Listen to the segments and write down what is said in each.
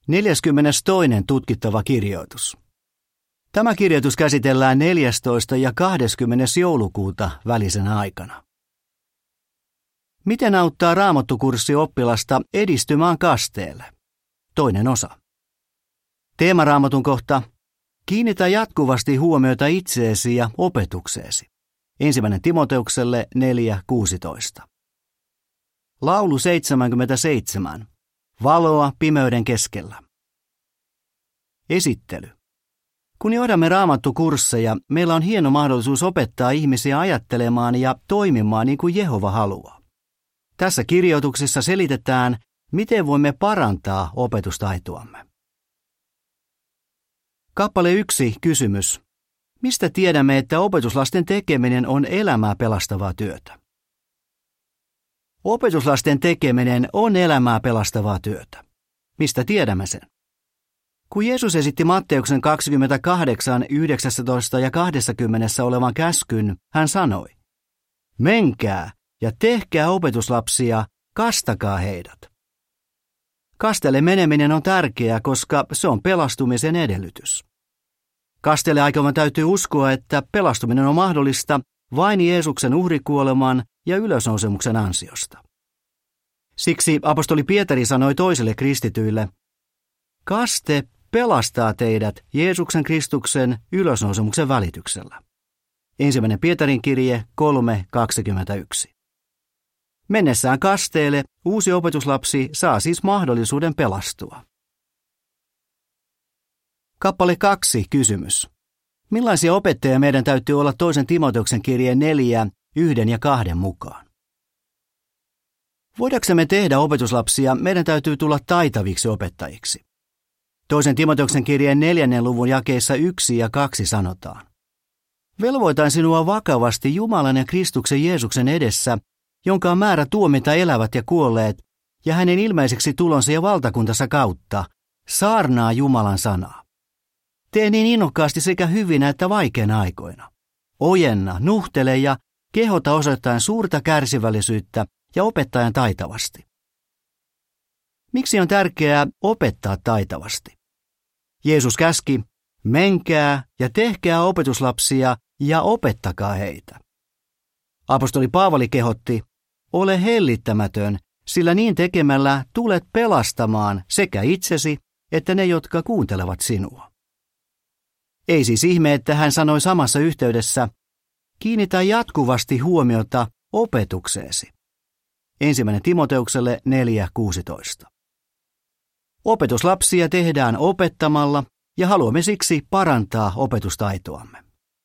42. tutkittava kirjoitus. Tämä kirjoitus käsitellään 14. ja 20. joulukuuta välisenä aikana. Miten auttaa raamattukurssi oppilasta edistymään kasteelle? Toinen osa. Teemaraamatun kohta. Kiinnitä jatkuvasti huomiota itseesi ja opetukseesi. 1. Timoteukselle 4:16. Laulu 77. Valoa pimeyden keskellä. Esittely. Kun johdamme raamattukursseja, meillä on hieno mahdollisuus opettaa ihmisiä ajattelemaan ja toimimaan niin kuin Jehova haluaa. Tässä kirjoituksessa selitetään, miten voimme parantaa opetustaitoamme. Kappale 1. Kysymys. Mistä tiedämme, että opetuslasten tekeminen on elämää pelastavaa työtä? Opetuslasten tekeminen on elämää pelastavaa työtä. Mistä tiedämme sen? Kun Jeesus esitti Matteuksen 28, 19 ja 20 olevan käskyn, hän sanoi, menkää ja tehkää opetuslapsia, kastakaa heidät. Kasteelle meneminen on tärkeää, koska se on pelastumisen edellytys. Kasteelle aikovan täytyy uskoa, että pelastuminen on mahdollista vain Jeesuksen uhrikuoleman ja ylösnousemuksen ansiosta. Siksi apostoli Pietari sanoi toisille kristityille, kaste pelastaa teidät Jeesuksen Kristuksen ylösnousemuksen välityksellä. 1. Pietarin kirje 3:21. Mennessään kasteelle uusi opetuslapsi saa siis mahdollisuuden pelastua. Kappale 2. Kysymys. Millaisia opettajia meidän täytyy olla 2. Timoteuksen kirjeen 4, 1 ja 2 mukaan? Voidaksemme tehdä opetuslapsia, meidän täytyy tulla taitaviksi opettajiksi. 2. Timoteuksen kirjeen 4. luvun jakeissa 1 ja 2 sanotaan. Velvoitan sinua vakavasti Jumalan ja Kristuksen Jeesuksen edessä, jonka on määrä tuomita elävät ja kuolleet, ja hänen ilmeiseksi tulonsa ja valtakuntansa kautta, saarnaa Jumalan sanaa. Tee niin innokkaasti sekä hyvinä että vaikeina aikoina. Ojenna, nuhtele ja kehota osoittaen suurta kärsivällisyyttä ja opettajan taitavasti. Miksi on tärkeää opettaa taitavasti? Jeesus käski, menkää ja tehkää opetuslapsia ja opettakaa heitä. Apostoli Paavali kehotti, ole hellittämätön, sillä niin tekemällä tulet pelastamaan sekä itsesi että ne, jotka kuuntelevat sinua. Ei siis ihme, että hän sanoi samassa yhteydessä, kiinnitä jatkuvasti huomiota opetukseesi. 1. Timoteukselle 4:16. Opetuslapsia tehdään opettamalla ja haluamme siksi parantaa opetustaitoamme.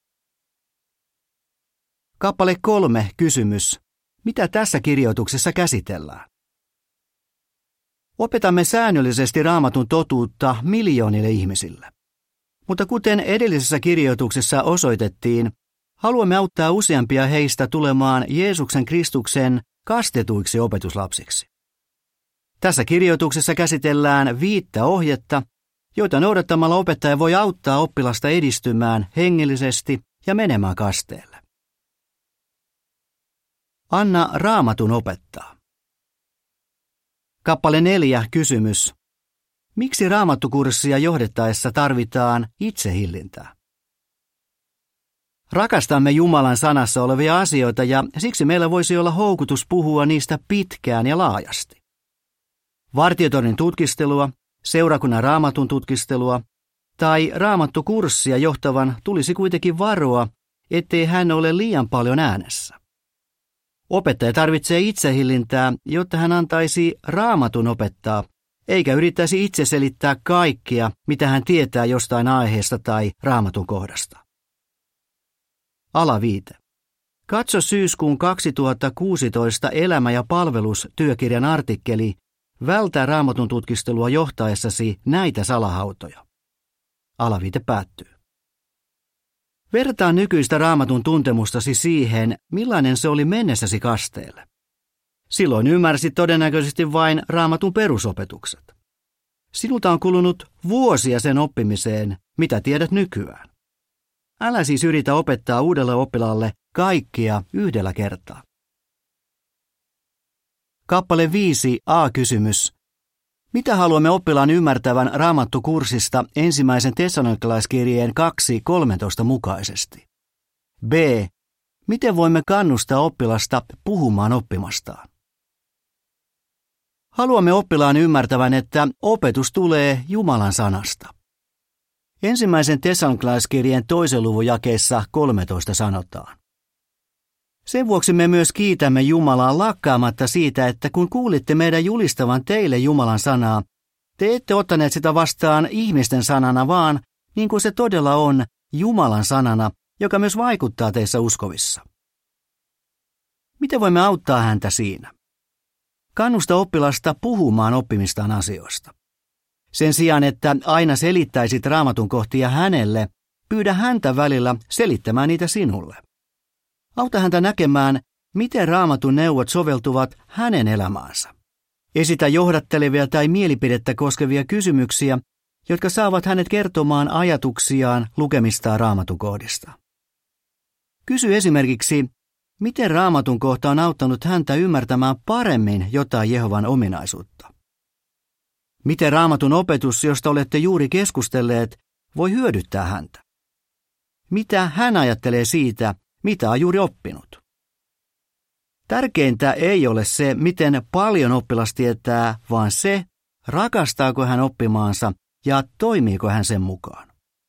Kappale 3. Kysymys. Mitä tässä kirjoituksessa käsitellään? Opetamme säännöllisesti Raamatun totuutta miljoonille ihmisille. Mutta kuten edellisessä kirjoituksessa osoitettiin, haluamme auttaa useampia heistä tulemaan Jeesuksen Kristuksen kastetuiksi opetuslapsiksi. Tässä kirjoituksessa käsitellään 5 ohjetta, joita noudattamalla opettaja voi auttaa oppilasta edistymään hengellisesti ja menemään kasteelle. Anna Raamatun opettaa. Kappale 4. Kysymys. Miksi raamattukurssia johdettaessa tarvitaan itsehillintää? Rakastamme Jumalan sanassa olevia asioita ja siksi meillä voisi olla houkutus puhua niistä pitkään ja laajasti. Vartiotornin tutkistelua, seurakunnan raamatun tutkistelua tai raamattukurssia johtavan tulisi kuitenkin varoa, ettei hän ole liian paljon äänessä. Opettaja tarvitsee itsehillintää, jotta hän antaisi Raamatun opettaa, eikä yrittäisi itse selittää kaikkea, mitä hän tietää jostain aiheesta tai Raamatun kohdasta. Alaviite. Katso syyskuun 2016 Elämä ja palvelus -työkirjan artikkeli Vältä Raamatun tutkistelua johtaessasi näitä salahautoja. Alaviite päättyy. Vertaa nykyistä Raamatun tuntemustasi siihen, millainen se oli mennessäsi kasteelle. Silloin ymmärsit todennäköisesti vain Raamatun perusopetukset. Sinulta on kulunut vuosia sen oppimiseen, mitä tiedät nykyään. Älä siis yritä opettaa uudelle oppilaalle kaikkia yhdellä kertaa. Kappale 5 A-kysymys. Mitä haluamme oppilaan ymmärtävän Raamattukurssista ensimmäisen Tessalonikalaiskirjeen 2:13 mukaisesti? B. Miten voimme kannustaa oppilasta puhumaan oppimastaan? Haluamme oppilaan ymmärtävän, että opetus tulee Jumalan sanasta. Ensimmäisen Tessalonikalaiskirjeen 2. luvun jakeessa 13 sanotaan. Sen vuoksi me myös kiitämme Jumalaa lakkaamatta siitä, että kun kuulitte meidän julistavan teille Jumalan sanaa, te ette ottaneet sitä vastaan ihmisten sanana, vaan niin kuin se todella on, Jumalan sanana, joka myös vaikuttaa teissä uskovissa. Miten voimme auttaa häntä siinä? Kannusta oppilasta puhumaan oppimistaan asioista. Sen sijaan, että aina selittäisit Raamatun kohtia hänelle, pyydä häntä välillä selittämään niitä sinulle. Auta häntä näkemään, miten Raamatun neuvot soveltuvat hänen elämäänsä. Esitä johdattelevia tai mielipidettä koskevia kysymyksiä, jotka saavat hänet kertomaan ajatuksiaan lukemistaan Raamatun kohdista. Kysy esimerkiksi, miten Raamatun kohta on auttanut häntä ymmärtämään paremmin jotain Jehovan ominaisuutta. Miten Raamatun opetus, josta olette juuri keskustelleet, voi hyödyttää häntä? Mitä hän ajattelee siitä, mitä on juuri oppinut? Tärkeintä ei ole se, miten paljon oppilas tietää, vaan se, rakastaako hän oppimaansa ja toimiiko hän sen mukaan.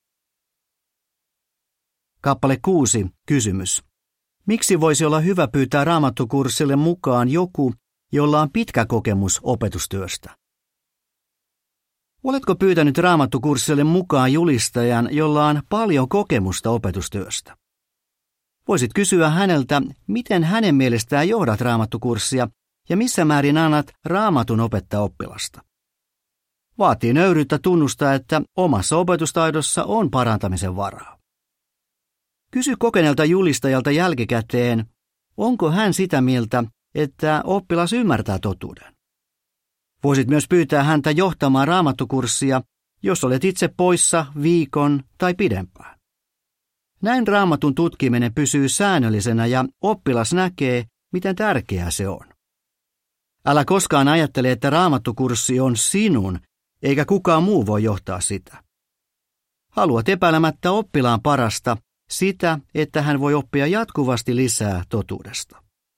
Kappale 6. Kysymys. Miksi voisi olla hyvä pyytää Raamattukurssille mukaan joku, jolla on pitkä kokemus opetustyöstä? Oletko pyytänyt Raamattukurssille mukaan julistajan, jolla on paljon kokemusta opetustyöstä? Voisit kysyä häneltä, miten hänen mielestään johdat Raamattukurssia ja missä määrin annat Raamatun opettaa oppilasta. Vaatii nöyryyttä tunnustaa, että omassa opetustaidossa on parantamisen varaa. Kysy kokeneelta julistajalta jälkikäteen, onko hän sitä mieltä, että oppilas ymmärtää totuuden. Voisit myös pyytää häntä johtamaan Raamattukurssia, jos olet itse poissa viikon tai pidempään. Näin Raamatun tutkiminen pysyy säännöllisenä ja oppilas näkee, miten tärkeää se on. Älä koskaan ajattele, että Raamattukurssi on sinun, eikä kukaan muu voi johtaa sitä. Haluat epäilemättä oppilaan parasta, sitä, että hän voi oppia jatkuvasti lisää totuudesta.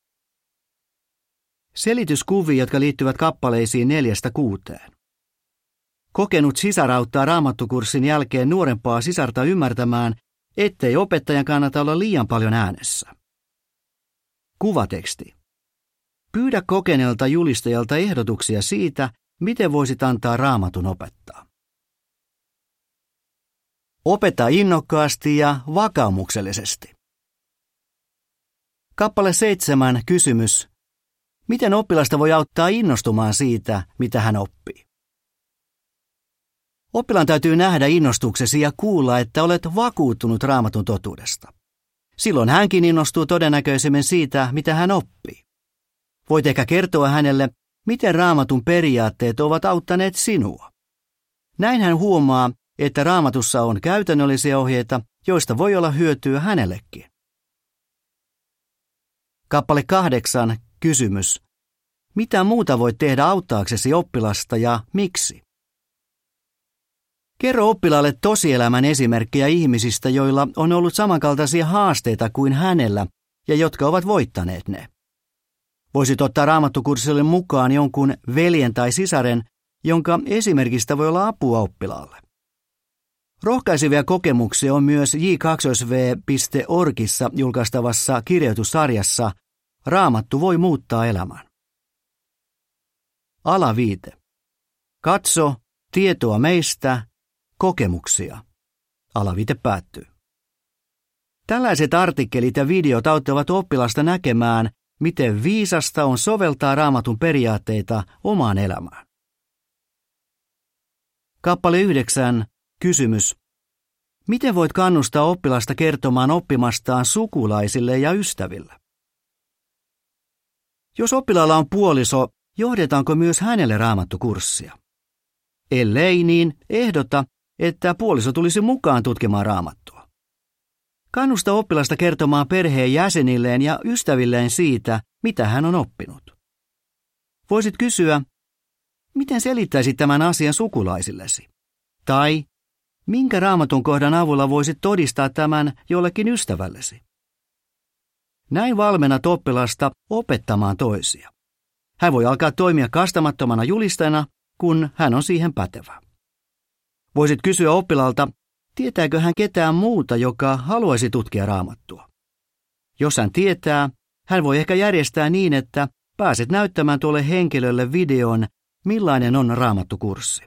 Selityskuvia, jotka liittyvät kappaleisiin 4-6. Kokenut sisar auttaa Raamattukurssin jälkeen nuorempaa sisarta ymmärtämään, ettei opettajan kannata olla liian paljon äänessä. Kuvateksti. Pyydä kokeneelta julistajalta ehdotuksia siitä, miten voisit antaa Raamatun opettaa. Opeta innokkaasti ja vakaumuksellisesti. Kappale 7. Kysymys. Miten oppilasta voi auttaa innostumaan siitä, mitä hän oppii? Oppilaan täytyy nähdä innostuksesi ja kuulla, että olet vakuuttunut Raamatun totuudesta. Silloin hänkin innostuu todennäköisemmin siitä, mitä hän oppii. Voit ehkä kertoa hänelle, miten Raamatun periaatteet ovat auttaneet sinua. Näin hän huomaa, että Raamatussa on käytännöllisiä ohjeita, joista voi olla hyötyä hänellekin. Kappale 8. Kysymys. Mitä muuta voit tehdä auttaaksesi oppilasta ja miksi? Kerro oppilaalle tosielämän esimerkkejä ihmisistä, joilla on ollut samankaltaisia haasteita kuin hänellä ja jotka ovat voittaneet ne. Voisit ottaa Raamattukurssille mukaan jonkun veljen tai sisaren, jonka esimerkistä voi olla apua oppilaalle. Rohkaisevia kokemuksia on myös j2v.orgissa julkaistavassa kirjoitussarjassa Raamattu voi muuttaa elämän. Alaviite. Katso, tietoa meistä, kokemuksia. Alaviite päättyy. Tällaiset artikkelit ja videot auttavat oppilasta näkemään, miten viisasta on soveltaa Raamatun periaatteita omaan elämään. Kappale 9. Kysymys. Miten voit kannustaa oppilasta kertomaan oppimastaan sukulaisille ja ystäville? Jos oppilaalla on puoliso, johdetaanko myös hänelle Raamattukurssia? Ellei, niin ehdota, että puoliso tulisi mukaan tutkimaan Raamattua. Kannusta oppilasta kertomaan perheen jäsenilleen ja ystävilleen siitä, mitä hän on oppinut. Voisit kysyä, Miten selittäisit tämän asian sukulaisillesi? Tai minkä raamatun kohdan avulla voisit todistaa tämän jollekin ystävällesi? Näin valmennat oppilasta opettamaan toisia. Hän voi alkaa toimia kastamattomana julistajana, kun hän on siihen pätevä. Voisit kysyä oppilaalta, tietääkö hän ketään muuta, joka haluaisi tutkia raamattua. Jos hän tietää, hän voi ehkä järjestää niin, että pääset näyttämään tuolle henkilölle videon, millainen on raamattukurssi.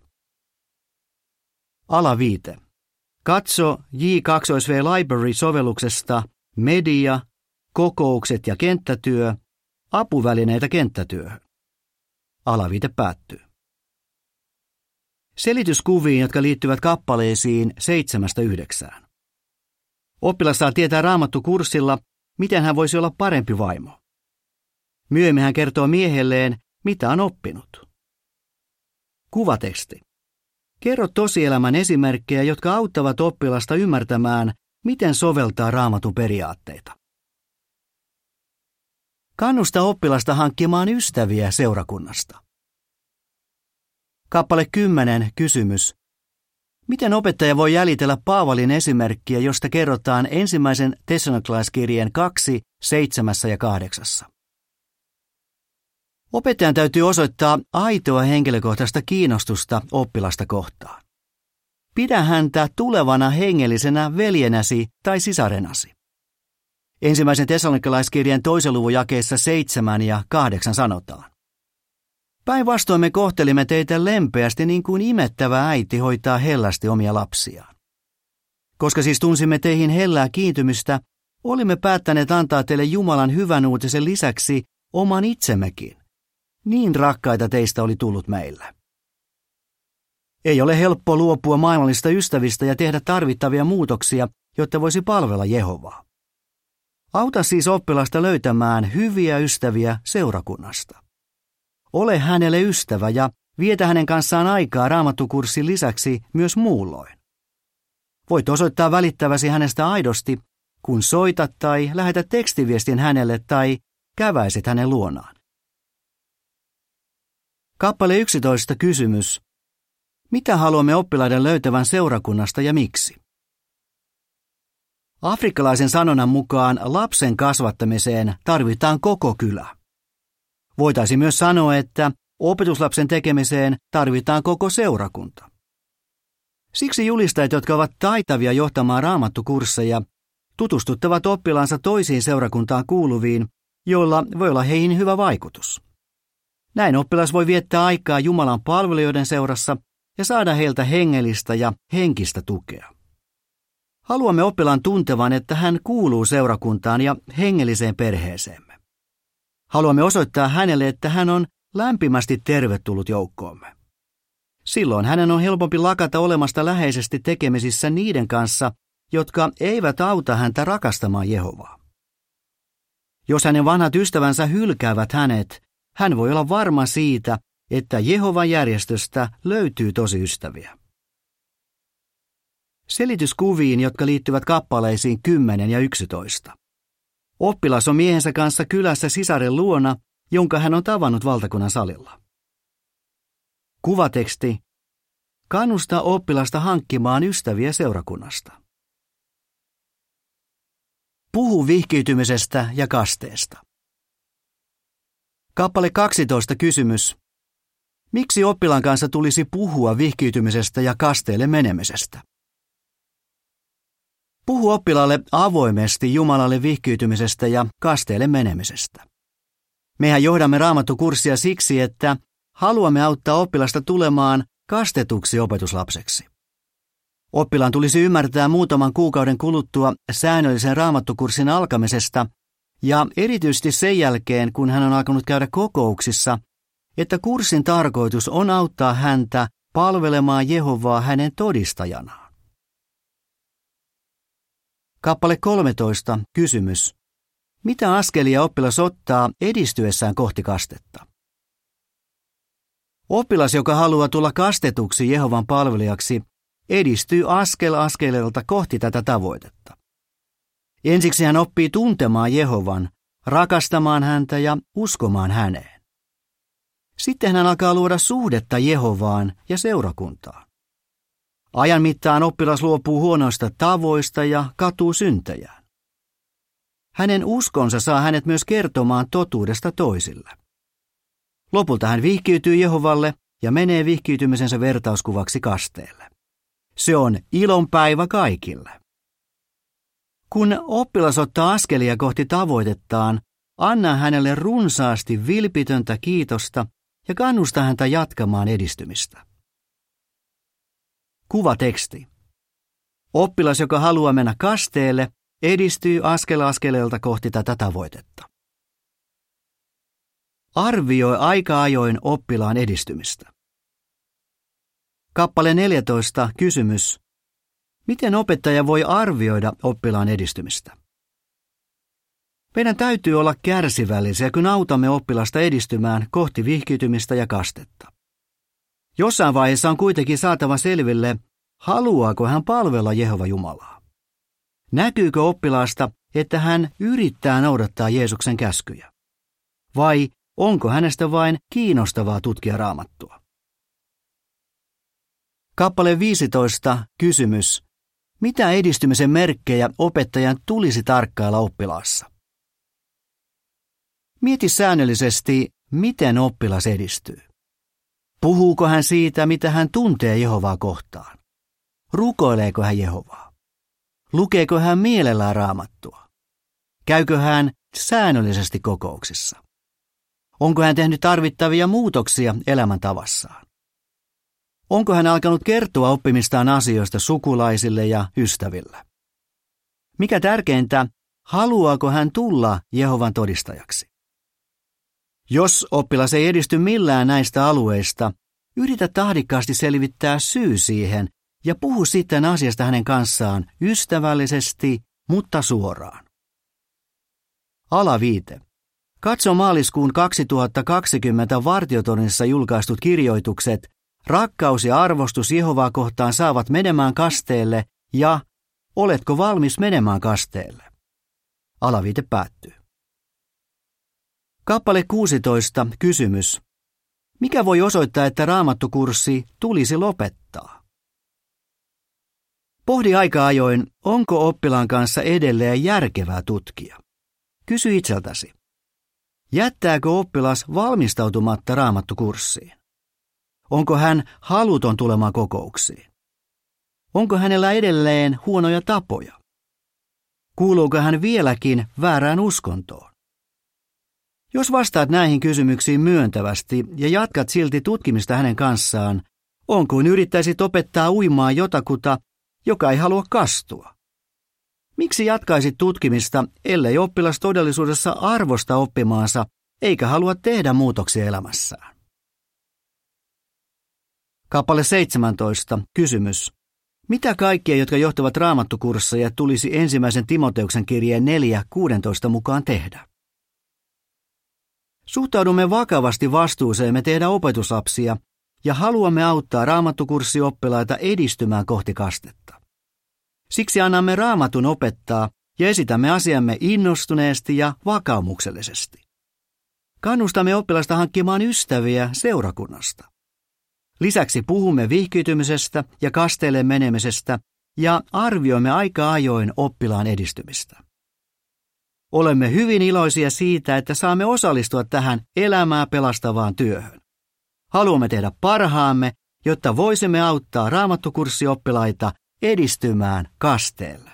Alaviite. Katso J2V Library-sovelluksesta media, kokoukset ja kenttätyö, apuvälineitä kenttätyöhön. Alaviite päättyy. Selityskuviin, jotka liittyvät kappaleisiin 7-9. Oppilas saa tietää raamattukurssilla, miten hän voisi olla parempi vaimo. Myöhemmin hän kertoo miehelleen, mitä on oppinut. Kuvateksti. Kerro tosielämän esimerkkejä, jotka auttavat oppilasta ymmärtämään, miten soveltaa raamatun periaatteita. Kannusta oppilasta hankkimaan ystäviä seurakunnasta. Kappale 10. Kysymys. Miten opettaja voi jäljitellä Paavalin esimerkkiä, josta kerrotaan 1. Tessalonikalaiskirjeen 2, 7 ja 8? Opettajan täytyy osoittaa aitoa henkilökohtaista kiinnostusta oppilasta kohtaan. Pidä häntä tulevana hengellisenä veljenäsi tai sisarenasi. 1. Tessalonikalaiskirjeen 2. luvun jakeissa 7 ja 8 sanotaan. Päinvastoin me kohtelimme teitä lempeästi niin kuin imettävä äiti hoitaa hellästi omia lapsiaan. Koska siis tunsimme teihin hellää kiintymystä, olimme päättäneet antaa teille Jumalan hyvän uutisen lisäksi oman itsemmekin. Niin rakkaita teistä oli tullut meille. Ei ole helppo luopua maailmallista ystävistä ja tehdä tarvittavia muutoksia, jotta voisi palvella Jehovaa. Auta siis oppilasta löytämään hyviä ystäviä seurakunnasta. Ole hänelle ystävä ja vietä hänen kanssaan aikaa raamattukurssin lisäksi myös muulloin. Voit osoittaa välittäväsi hänestä aidosti, kun soitat tai lähetät tekstiviestin hänelle tai käväisit hänen luonaan. Kappale 11. Kysymys. Mitä haluamme oppilaiden löytävän seurakunnasta ja miksi? Afrikkalaisen sanonnan mukaan lapsen kasvattamiseen tarvitaan koko kylä. Voitaisiin myös sanoa, että opetuslapsen tekemiseen tarvitaan koko seurakunta. Siksi julistajat, jotka ovat taitavia johtamaan raamattukursseja, tutustuttavat oppilaansa toisiin seurakuntaan kuuluviin, joilla voi olla heihin hyvä vaikutus. Näin oppilas voi viettää aikaa Jumalan palvelijoiden seurassa ja saada heiltä hengellistä ja henkistä tukea. Haluamme oppilaan tuntevan, että hän kuuluu seurakuntaan ja hengelliseen perheeseemme. Haluamme osoittaa hänelle, että hän on lämpimästi tervetullut joukkoomme. Silloin hänen on helpompi lakata olemasta läheisesti tekemisissä niiden kanssa, jotka eivät auta häntä rakastamaan Jehovaa. Jos hänen vanhat ystävänsä hylkäävät hänet, hän voi olla varma siitä, että Jehovan järjestöstä löytyy tosiystäviä. Selityskuviin, jotka liittyvät kappaleisiin 10 ja 11. Oppilas on miehensä kanssa kylässä sisaren luona, jonka hän on tavannut valtakunnan salilla. Kuvateksti. Kannusta oppilasta hankkimaan ystäviä seurakunnasta. Puhu vihkiytymisestä ja kasteesta. Kappale 12. Kysymys. Miksi oppilaan kanssa tulisi puhua vihkiytymisestä ja kasteelle menemisestä? Puhu oppilaalle avoimesti Jumalalle vihkiytymisestä ja kasteelle menemisestä. Mehän johdamme raamattukurssia siksi, että haluamme auttaa oppilasta tulemaan kastetuksi opetuslapseksi. Oppilaan tulisi ymmärtää muutaman kuukauden kuluttua säännöllisen raamattukurssin alkamisesta ja erityisesti sen jälkeen, kun hän on alkanut käydä kokouksissa, että kurssin tarkoitus on auttaa häntä palvelemaan Jehovaa hänen todistajanaan. Kappale 13. Kysymys. Mitä askelia oppilas ottaa edistyessään kohti kastetta? Oppilas, joka haluaa tulla kastetuksi Jehovan palvelijaksi, edistyy askel askeleelta kohti tätä tavoitetta. Ensiksi hän oppii tuntemaan Jehovan, rakastamaan häntä ja uskomaan häneen. Sitten hän alkaa luoda suhdetta Jehovaan ja seurakuntaan. Ajan mittaan oppilas luopuu huonoista tavoista ja katuu syntejään. Hänen uskonsa saa hänet myös kertomaan totuudesta toisille. Lopulta hän vihkiytyy Jehovalle ja menee vihkiytymisensä vertauskuvaksi kasteelle. Se on ilonpäivä kaikille. Kun oppilas ottaa askelia kohti tavoitettaan, anna hänelle runsaasti vilpitöntä kiitosta ja kannusta häntä jatkamaan edistymistä. Kuvateksti. Oppilas, joka haluaa mennä kasteelle, edistyy askel askeleelta kohti tätä tavoitetta. Arvioi aika ajoin oppilaan edistymistä. Kappale 14. Kysymys. Miten opettaja voi arvioida oppilaan edistymistä? Meidän täytyy olla kärsivällisiä, kun autamme oppilasta edistymään kohti vihkiytymistä ja kastetta. Jossain vaiheessa on kuitenkin saatava selville, haluaako hän palvella Jehova Jumalaa. Näkyykö oppilaasta, että hän yrittää noudattaa Jeesuksen käskyjä? Vai onko hänestä vain kiinnostavaa tutkia Raamattua? Kappale 15. Kysymys. Mitä edistymisen merkkejä opettajan tulisi tarkkailla oppilaassa? Mieti säännöllisesti, miten oppilas edistyy. Puhuuko hän siitä, mitä hän tuntee Jehovaa kohtaan? Rukoileeko hän Jehovaa? Lukeeko hän mielellään Raamattua? Käykö hän säännöllisesti kokouksissa? Onko hän tehnyt tarvittavia muutoksia elämäntavassaan? Onko hän alkanut kertoa oppimistaan asioista sukulaisille ja ystäville? Mikä tärkeintä, haluaako hän tulla Jehovan todistajaksi? Jos oppilas ei edisty millään näistä alueista, yritä tahdikkaasti selvittää syy siihen ja puhu sitten asiasta hänen kanssaan ystävällisesti, mutta suoraan. Alaviite. Katso maaliskuun 2020 Vartiotornissa julkaistut kirjoitukset Rakkaus ja arvostus Jehovaa kohtaan saavat menemään kasteelle ja Oletko valmis menemään kasteelle? Alaviite päättyy. Kappale 16. Kysymys. Mikä voi osoittaa, että raamattukurssi tulisi lopettaa? Pohdi aika ajoin, onko oppilaan kanssa edelleen järkevää tutkia. Kysy itseltäsi. Jättääkö oppilas valmistautumatta raamattukurssiin? Onko hän haluton tulemaan kokouksiin? Onko hänellä edelleen huonoja tapoja? Kuuluuko hän vieläkin väärään uskontoon? Jos vastaat näihin kysymyksiin myöntävästi ja jatkat silti tutkimista hänen kanssaan, on kuin yrittäisit opettaa uimaan jotakuta, joka ei halua kastua. Miksi jatkaisit tutkimista, ellei oppilas todellisuudessa arvosta oppimaansa eikä halua tehdä muutoksia elämässään? Kappale 17. Kysymys. Mitä kaikkia, jotka johtavat raamattukursseja, tulisi 1. Timoteuksen kirjeen 4:16 mukaan tehdä? Suhtaudumme vakavasti vastuuseemme tehdä opetuslapsia ja haluamme auttaa raamattukurssioppilaita edistymään kohti kastetta. Siksi annamme Raamatun opettaa ja esitämme asiamme innostuneesti ja vakaumuksellisesti. Kannustamme oppilasta hankkimaan ystäviä seurakunnasta. Lisäksi puhumme vihkiytymisestä ja kasteelle menemisestä ja arvioimme aika ajoin oppilaan edistymistä. Olemme hyvin iloisia siitä, että saamme osallistua tähän elämää pelastavaan työhön. Haluamme tehdä parhaamme, jotta voisimme auttaa raamattukurssioppilaita edistymään kasteelle.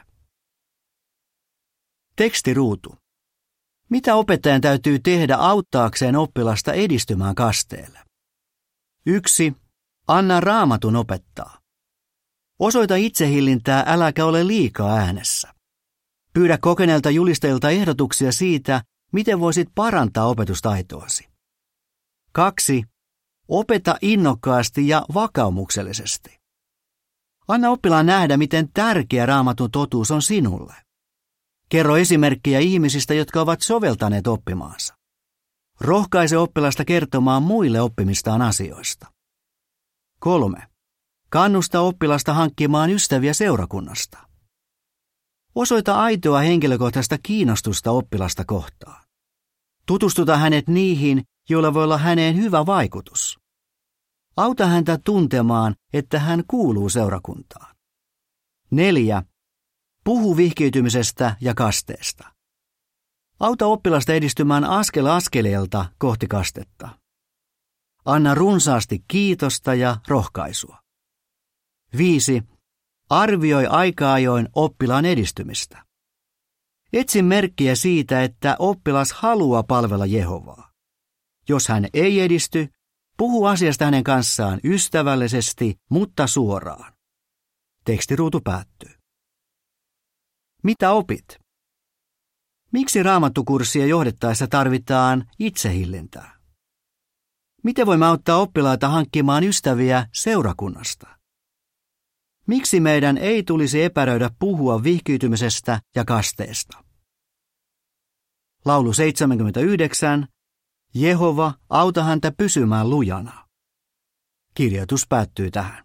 Tekstiruutu. Mitä opettajan täytyy tehdä auttaakseen oppilasta edistymään kasteelle? 1. Anna Raamatun opettaa. Osoita itsehillintää, äläkä ole liikaa äänessä. Pyydä kokeneilta julistajilta ehdotuksia siitä, miten voisit parantaa opetustaitoasi. 2. Opeta innokkaasti ja vakaumuksellisesti. Anna oppilaan nähdä, miten tärkeä Raamatun totuus on sinulle. Kerro esimerkkejä ihmisistä, jotka ovat soveltaneet oppimaansa. Rohkaise oppilasta kertomaan muille oppimistaan asioista. 3. Kannusta oppilasta hankkimaan ystäviä seurakunnasta. Osoita aitoa henkilökohtaista kiinnostusta oppilasta kohtaan. Tutustuta hänet niihin, joilla voi olla häneen hyvä vaikutus. Auta häntä tuntemaan, että hän kuuluu seurakuntaan. 4. Puhu vihkiytymisestä ja kasteesta. Auta oppilasta edistymään askel askeleelta kohti kastetta. Anna runsaasti kiitosta ja rohkaisua. 5. Arvioi aika-ajoin oppilaan edistymistä. Etsi merkkiä siitä, että oppilas haluaa palvella Jehovaa. Jos hän ei edisty, puhu asiasta hänen kanssaan ystävällisesti, mutta suoraan. Tekstiruutu päättyy. Mitä opit? Miksi raamattukurssia johdettaessa tarvitaan itsehillintää? Miten voimme auttaa oppilaita hankkimaan ystäviä seurakunnasta? Miksi meidän ei tulisi epäröidä puhua vihkiytymisestä ja kasteesta? Laulu 79. Jehova, auta häntä pysymään lujana. Kirjoitus päättyy tähän.